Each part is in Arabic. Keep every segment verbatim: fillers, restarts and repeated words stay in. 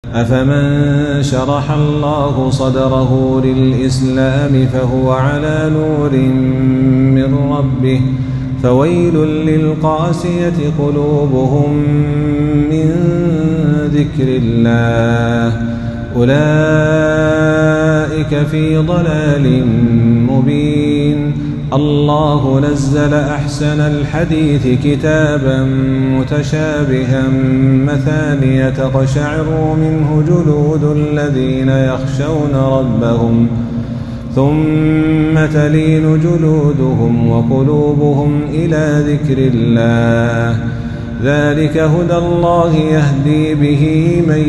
أفمن شرح الله صدره للإسلام فهو على نور من ربه فويل للقاسية قلوبهم من ذكر الله أولئك في ضلال مبين. الله نزل أحسن الحديث كتابا متشابها مثانية تقشعر منه جلود الذين يخشون ربهم ثم تلين جلودهم وقلوبهم إلى ذكر الله ذلك هدى الله يهدي به من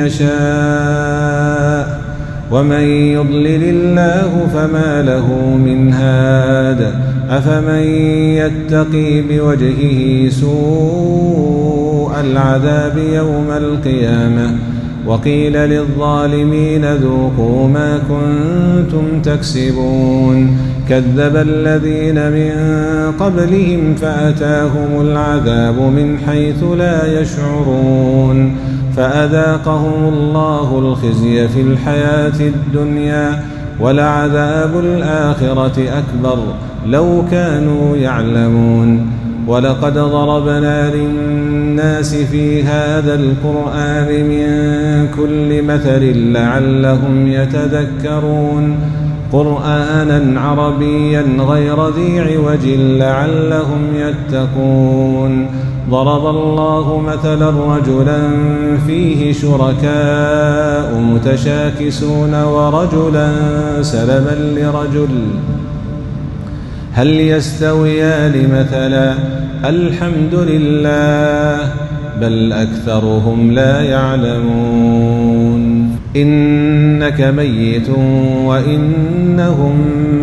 يشاء ومن يضلل الله فما له من هاد أفمن يتقي بوجهه سوء العذاب يوم القيامة وقيل للظالمين ذوقوا ما كنتم تكسبون كذب الذين من قبلهم فأتاهم العذاب من حيث لا يشعرون فأذاقهم الله الخزي في الحياة الدنيا ولعذاب الآخرة أكبر لو كانوا يعلمون. ولقد ضربنا للناس في هذا القرآن من كل مثل لعلهم يتذكرون قرآنا عربيا غير ذي عوج لعلهم يتقون. ضرب الله مثلا رجلا فيه شركاء متشاكسون ورجلا سلما لرجل هل يستويان مثلا الحمد لله بل أكثرهم لا يعلمون. إنك ميت وإنهم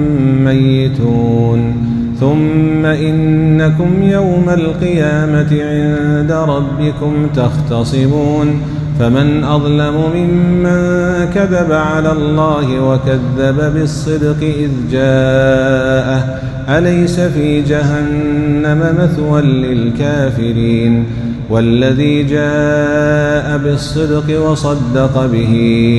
ميتون ثم إنكم يوم القيامة عند ربكم تختصمون فمن أظلم ممن كذب على الله وكذب بالصدق إذ جاءه أليس في جهنم مثوى للكافرين والذي جاء بالصدق وصدق به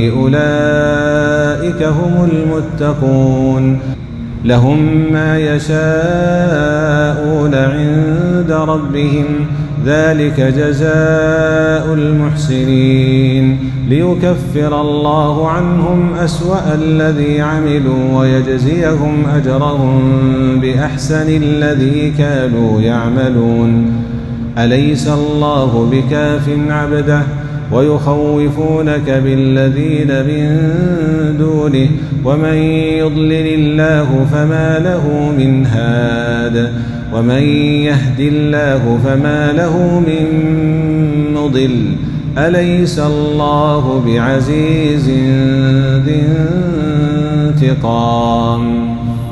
أولئك هم المتقون لهم ما يشاءون عند ربهم ذلك جزاء المحسنين ليكفر الله عنهم أسوأ الذي عملوا ويجزيهم أجرهم بأحسن الذي كانوا يعملون. أليس الله بكاف عبده ويخوفونك بالذين من دونه ومن يضلل الله فما له من هاد ومن يهد الله فما له من مضل أليس الله بعزيز ذي انتقام.